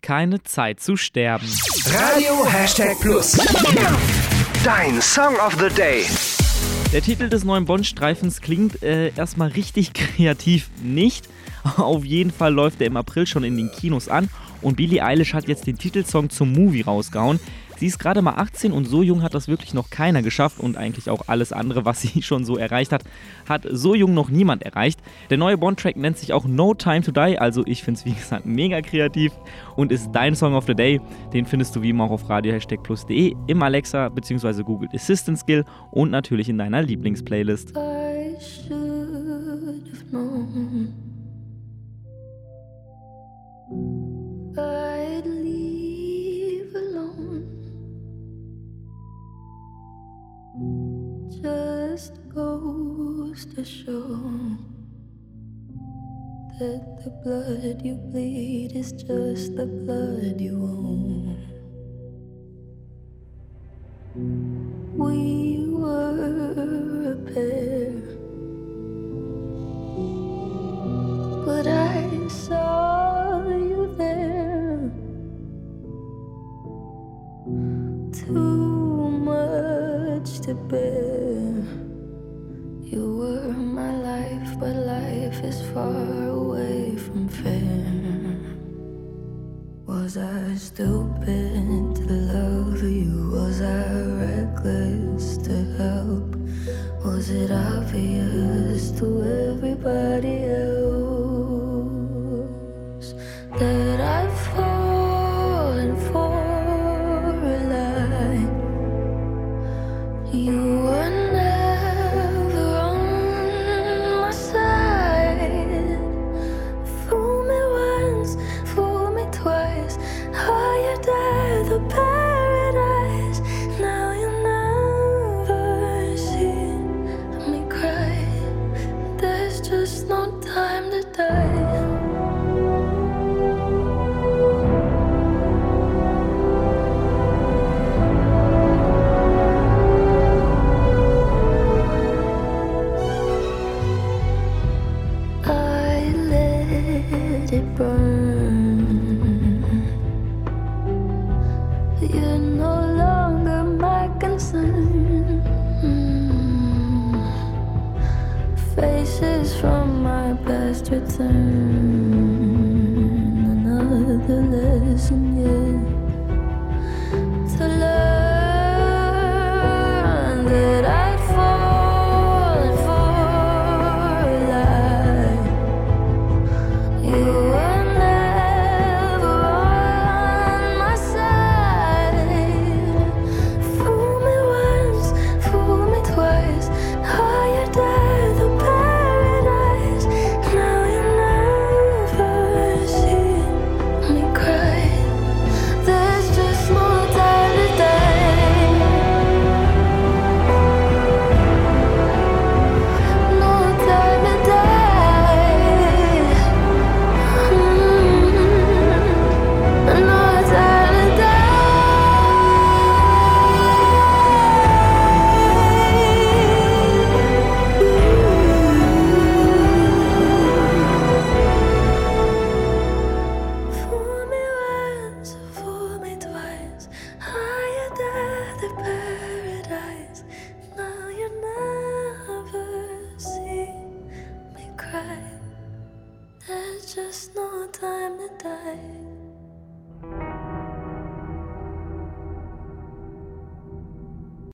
keine Zeit zu sterben. Radio #Plus. Dein Song of the Day. Der Titel des neuen Bond-Streifens klingt erstmal richtig kreativ nicht. Auf jeden Fall läuft er im April schon in den Kinos an und Billie Eilish hat jetzt den Titelsong zum Movie rausgehauen. Sie ist gerade mal 18 und so jung hat das wirklich noch keiner geschafft und eigentlich auch alles andere, was sie schon so erreicht hat, hat so jung noch niemand erreicht. Der neue Bond-Track nennt sich auch No Time to Die, also ich finde es wie gesagt mega kreativ und ist dein Song of the Day. Den findest du wie immer auch auf radio #plus.de, im Alexa bzw. Google Assistant Skill und natürlich in deiner Lieblingsplaylist. I should have known I'd leave alone. Just goes to show that the blood you bleed is just the blood you own. We were a pair, but I saw you there. Too much to bear. You were my life, but life is far away from fair. Was I stupid to love you? Was I reckless to help? Was it obvious to everybody else that I've fallen for a lie? You were never on my side. Fool me once, fool me twice. Are you there, the past?